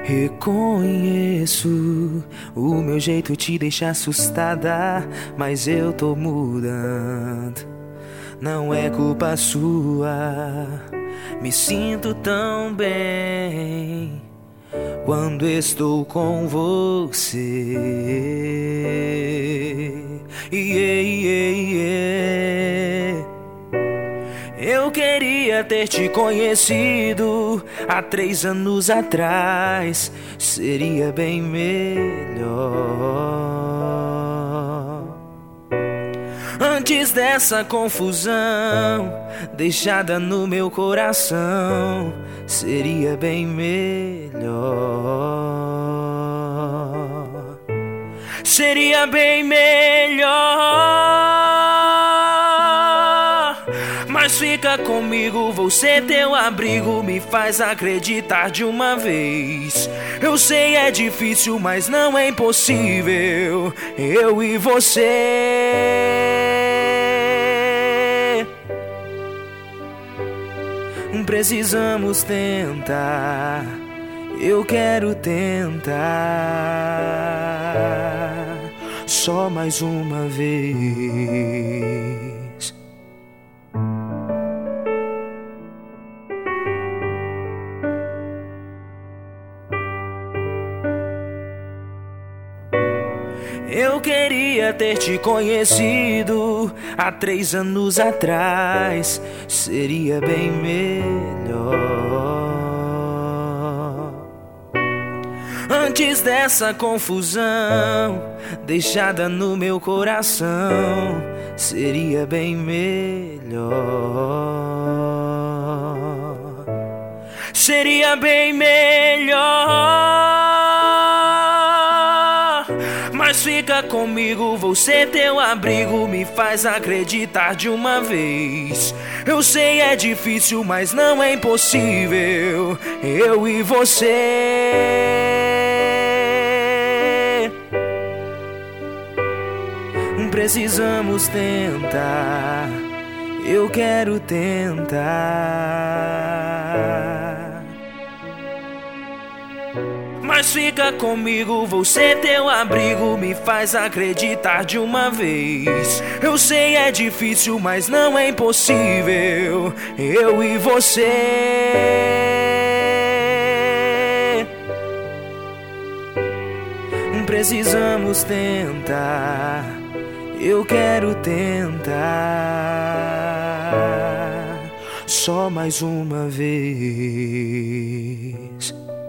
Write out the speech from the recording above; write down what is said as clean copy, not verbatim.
Reconheço, o meu jeito te deixa assustada, mas eu tô mudando, não é culpa sua. Me sinto tão bem quando estou com você. Yeah, yeah, yeah. Eu queria ter te conhecido há 3 anos atrás, seria bem melhor. Antes dessa confusão deixada no meu coração, seria bem melhor. Seria bem melhor. Mas fica comigo, vou ser teu abrigo, me faz acreditar de uma vez. Eu sei é difícil, mas não é impossível, eu e você. Precisamos tentar, eu quero tentar, só mais uma vez. Eu queria ter te conhecido há 3 anos atrás, seria bem melhor. Antes dessa confusão deixada no meu coração, seria bem melhor. Seria bem melhor. Mas fica comigo, vou ser teu abrigo, me faz acreditar de uma vez. Eu sei é difícil, mas não é impossível, eu e você. Precisamos tentar, eu quero tentar. Mas fica comigo, vou ser teu abrigo, me faz acreditar de uma vez. Eu sei é difícil, mas não é impossível, eu e você. Precisamos tentar, eu quero tentar, só mais uma vez.